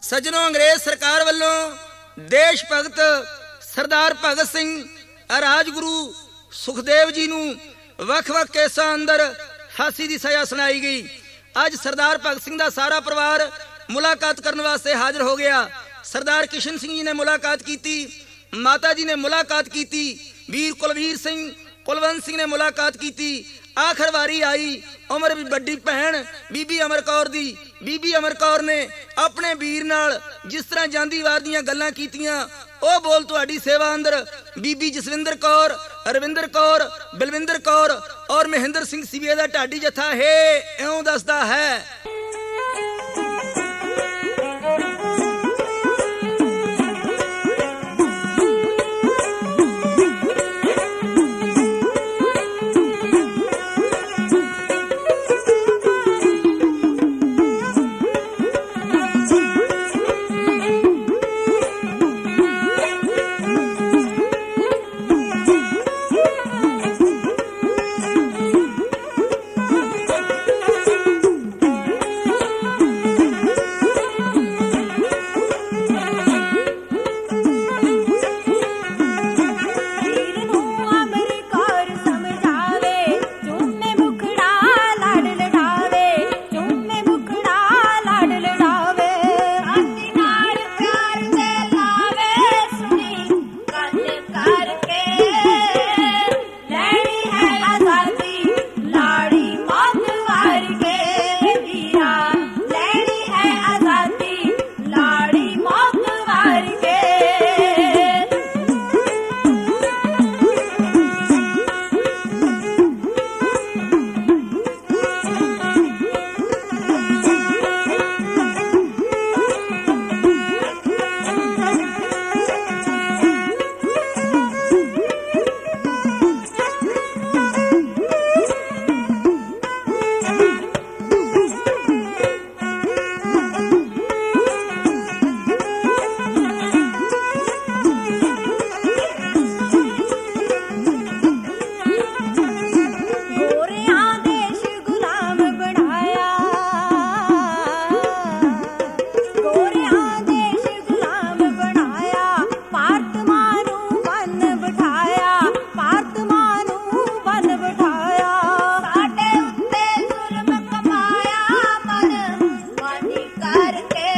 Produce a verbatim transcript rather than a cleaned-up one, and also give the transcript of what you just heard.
ਸੱਜਣੋ, ਅੰਗਰੇਜ਼ ਸਰਕਾਰ ਵੱਲੋਂ ਦੇਸ਼ ਭਗਤ ਸਰਦਾਰ ਭਗਤ ਸਿੰਘ, ਰਾਜਗੁਰੂ ਸੁਖਦੇਵ ਜੀ ਨੂੰ ਵੱਖ-ਵੱਖ ਕੇਸਾਂ ਅੰਦਰ ਫਾਂਸੀ ਦੀ ਸਜ਼ਾ ਸੁਣਾਈ ਗਈ। ਅੱਜ ਸਰਦਾਰ ਭਗਤ ਸਿੰਘ ਦਾ ਸਾਰਾ ਪਰਿਵਾਰ ਮੁਲਾਕਾਤ ਕਰਨ ਵਾਸਤੇ ਹਾਜ਼ਰ ਹੋ ਗਿਆ। ਸਰਦਾਰ ਕਿਸ਼ਨ ਸਿੰਘ ਜੀ ਨੇ ਮੁਲਾਕਾਤ ਕੀਤੀ, ਮਾਤਾ ਜੀ ਨੇ ਮੁਲਾਕਾਤ ਕੀਤੀ, ਵੀਰ ਕੁਲਵੀਰ ਸਿੰਘ, ਕੁਲਵੰਤ ਸਿੰਘ ਨੇ ਮੁਲਾਕਾਤ ਕੀਤੀ। ਆਖਰ ਵਾਰੀ ਆਈ ਉਮਰ ਵੀ ਵੱਡੀ ਭੈਣ ਬੀਬੀ ਅਮਰ ਕੌਰ ਦੀ। ਬੀਬੀ ਅਮਰ ਕੌਰ ਨੇ ਆਪਣੇ ਵੀਰ ਨਾਲ ਜਿਸ ਤਰ੍ਹਾਂ ਜਾਂਦੀ ਵਾਰ ਦੀਆਂ ਗੱਲਾਂ ਕੀਤੀਆਂ, ਉਹ ਬੋਲ ਤੁਹਾਡੀ ਸੇਵਾ ਅੰਦਰ ਬੀਬੀ ਜਸਵਿੰਦਰ ਕੌਰ, ਰਵਿੰਦਰ ਕੌਰ, ਬਲਵਿੰਦਰ ਕੌਰ ਔਰ ਮਹਿੰਦਰ ਸਿੰਘ ਸੀਬੀਏ ਦਾ ਢਾਡੀ ਜੱਥਾ ਹੈ ਇਉਂ ਦੱਸਦਾ ਹੈ। करके